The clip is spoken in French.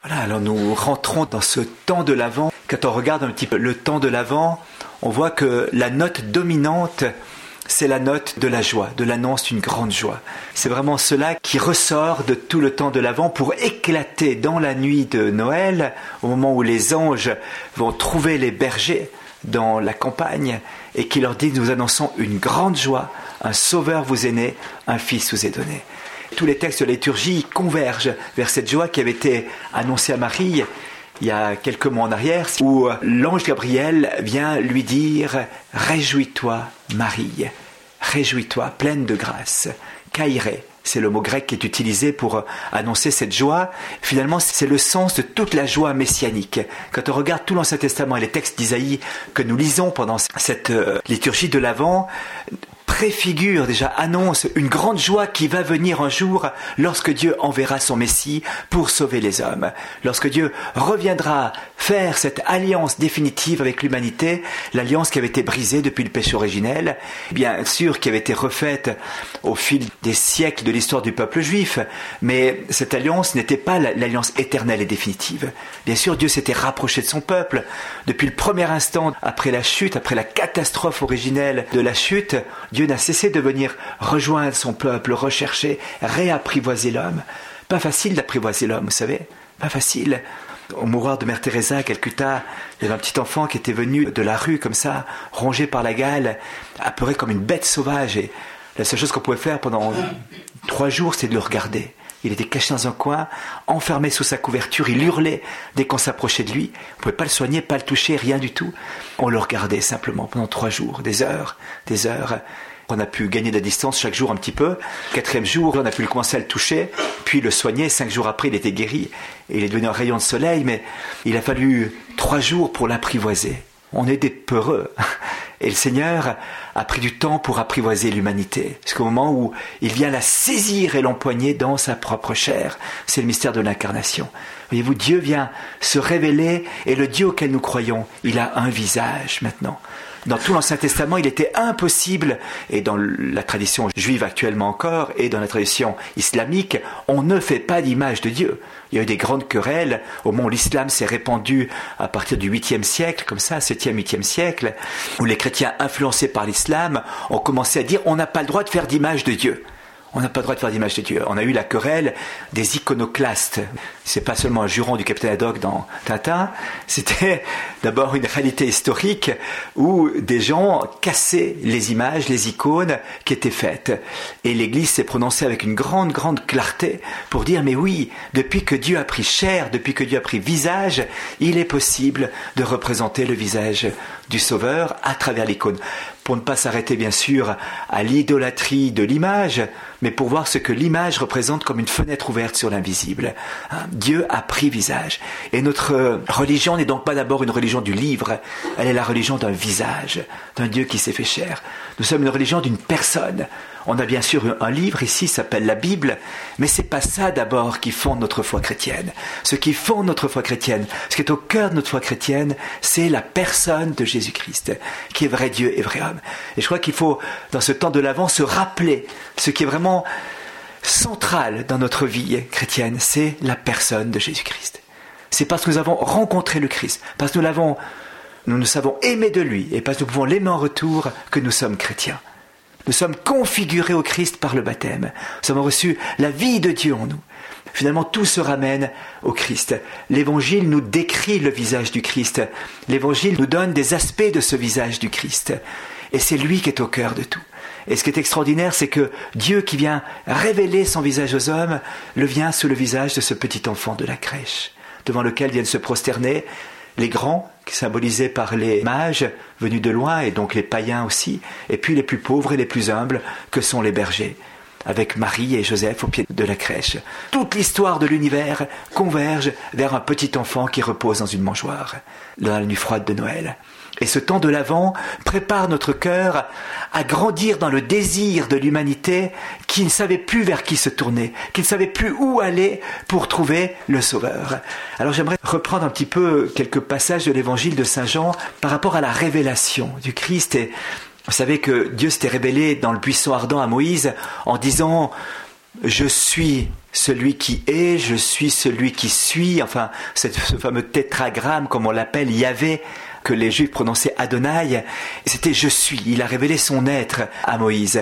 Voilà, alors nous rentrons dans ce temps de l'Avent. Quand on regarde un petit peu le temps de l'Avent, on voit que la note dominante, c'est la note de la joie, de l'annonce d'une grande joie. C'est vraiment cela qui ressort de tout le temps de l'Avent pour éclater dans la nuit de Noël, au moment où les anges vont trouver les bergers dans la campagne et qui leur disent: nous annonçons une grande joie, un sauveur vous est né, un fils vous est donné. Tous les textes de la liturgie convergent vers cette joie qui avait été annoncée à Marie il y a quelques mois en arrière, où l'ange Gabriel vient lui dire: réjouis-toi Marie, réjouis-toi pleine de grâce. Kairé, c'est le mot grec qui est utilisé pour annoncer cette joie. Finalement, c'est le sens de toute la joie messianique. Quand on regarde tout l'Ancien Testament et les textes d'Isaïe que nous lisons pendant cette liturgie de l'Avent, préfigure, déjà annonce une grande joie qui va venir un jour lorsque Dieu enverra son Messie pour sauver les hommes. Lorsque Dieu reviendra faire cette alliance définitive avec l'humanité, l'alliance qui avait été brisée depuis le péché originel, bien sûr qui avait été refaite au fil des siècles de l'histoire du peuple juif, mais cette alliance n'était pas l'alliance éternelle et définitive. Bien sûr, Dieu s'était rapproché de son peuple. Depuis le premier instant après la chute, après la catastrophe originelle de la chute, Dieu n'a cessé de venir rejoindre son peuple, rechercher, réapprivoiser l'homme. Pas facile d'apprivoiser l'homme, vous savez, pas facile. Au mouroir de Mère Teresa, Calcutta, il y avait un petit enfant qui était venu de la rue comme ça, rongé par la gale, apeuré comme une bête sauvage. Et la seule chose qu'on pouvait faire pendant 3 jours, c'est de le regarder. Il était caché dans un coin, enfermé sous sa couverture, il hurlait dès qu'on s'approchait de lui. On ne pouvait pas le soigner, pas le toucher, rien du tout. On le regardait simplement pendant 3 jours, des heures, des heures. On a pu gagner de la distance chaque jour un petit peu. 4e jour, on a pu commencer à le toucher, puis le soigner. 5 jours après, il était guéri. Et il est devenu un rayon de soleil, mais il a fallu 3 jours pour l'apprivoiser. On est des peureux. Et le Seigneur a pris du temps pour apprivoiser l'humanité. Jusqu'au moment où il vient la saisir et l'empoigner dans sa propre chair. C'est le mystère de l'incarnation. Voyez-vous, Dieu vient se révéler, et le Dieu auquel nous croyons, il a un visage maintenant. Dans tout l'Ancien Testament, il était impossible, et dans la tradition juive actuellement encore, et dans la tradition islamique, on ne fait pas d'image de Dieu. Il y a eu des grandes querelles au moment où l'islam s'est répandu à partir du 8e siècle, comme ça, 7e, 8e siècle, où les chrétiens influencés par l'islam ont commencé à dire on n'a pas le droit de faire d'image de Dieu. On n'a pas le droit de faire d'image de Dieu. On a eu la querelle des iconoclastes. C'est pas seulement un juron du capitaine Haddock dans Tintin, c'était d'abord une réalité historique où des gens cassaient les images, les icônes qui étaient faites. Et l'Église s'est prononcée avec une grande, grande clarté pour dire mais oui, depuis que Dieu a pris chair, depuis que Dieu a pris visage, il est possible de représenter le visage du Sauveur à travers l'icône. Pour ne pas s'arrêter bien sûr à l'idolâtrie de l'image, mais pour voir ce que l'image représente comme une fenêtre ouverte sur l'invisible. Dieu a pris visage. Et notre religion n'est donc pas d'abord une religion du livre, elle est la religion d'un visage, d'un Dieu qui s'est fait chair. Nous sommes une religion d'une personne. On a bien sûr un livre ici, s'appelle la Bible, mais c'est pas ça d'abord qui fonde notre foi chrétienne. Ce qui fonde notre foi chrétienne, ce qui est au cœur de notre foi chrétienne, c'est la personne de Jésus-Christ, qui est vrai Dieu et vrai homme. Et je crois qu'il faut, dans ce temps de l'Avent, se rappeler ce qui est vraiment central dans notre vie chrétienne, c'est la personne de Jésus-Christ. C'est parce que nous avons rencontré le Christ, parce que nous nous savons aimer de lui, et parce que nous pouvons l'aimer en retour, que nous sommes chrétiens. Nous sommes configurés au Christ par le baptême. Nous avons reçu la vie de Dieu en nous. Finalement, tout se ramène au Christ. L'Évangile nous décrit le visage du Christ. L'Évangile nous donne des aspects de ce visage du Christ. Et c'est lui qui est au cœur de tout. Et ce qui est extraordinaire, c'est que Dieu qui vient révéler son visage aux hommes, le vient sous le visage de ce petit enfant de la crèche, devant lequel viennent se prosterner les grands, symbolisés par les mages venus de loin, et donc les païens aussi, et puis les plus pauvres et les plus humbles, que sont les bergers, avec Marie et Joseph au pied de la crèche. Toute l'histoire de l'univers converge vers un petit enfant qui repose dans une mangeoire, dans la nuit froide de Noël. Et ce temps de l'Avent prépare notre cœur à grandir dans le désir de l'humanité qui ne savait plus vers qui se tourner, qui ne savait plus où aller pour trouver le Sauveur. Alors j'aimerais reprendre un petit peu quelques passages de l'Évangile de Saint Jean par rapport à la révélation du Christ. Et vous savez que Dieu s'était révélé dans le buisson ardent à Moïse en disant je suis celui qui est, je suis celui qui suis, enfin ce fameux tétragramme comme on l'appelle, Yahvé, que les Juifs prononçaient Adonai, c'était je suis. Il a révélé son être à Moïse.